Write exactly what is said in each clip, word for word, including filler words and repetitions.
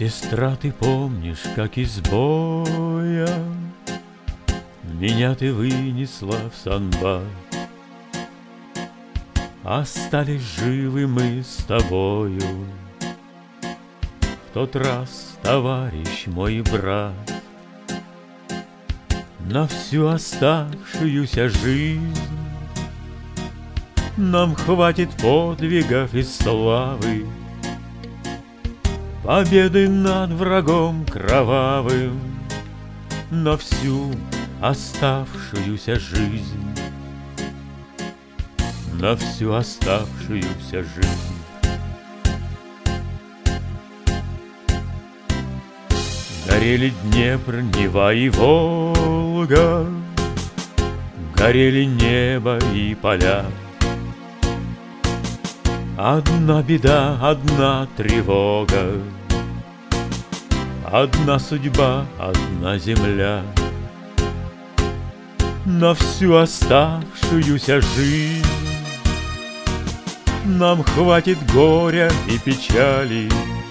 Сестра, ты помнишь, как из боя меня ты вынесла в санбат? Остались живы мы с тобою. В тот раз, товарищ мой брат, на всю оставшуюся жизнь нам хватит подвигов и славы, победы над врагом кровавым на всю оставшуюся жизнь, на всю оставшуюся жизнь. Горели Днепр, Нева и Волга, горели небо и поля. Одна беда, одна тревога, одна судьба, одна земля. На всю оставшуюся жизнь нам хватит горя и печали.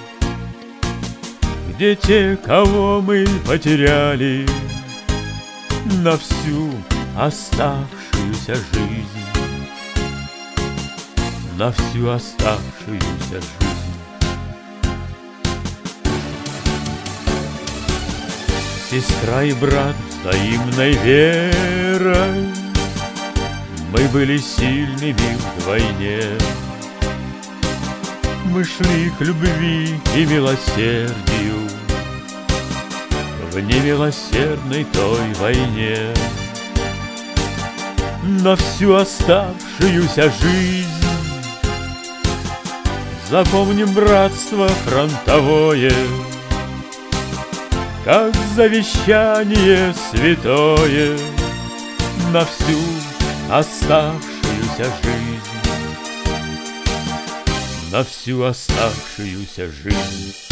Где те, кого мы потеряли? На всю оставшуюся жизнь, на всю оставшуюся жизнь. Сестра и брат взаимной верой, мы были сильными вдвойне. Мы шли к любви и милосердию в немилосердной той войне. На всю оставшуюся жизнь запомним братство фронтовое, как завещание святое. На всю оставшуюся жизнь, на всю оставшуюся жизнь.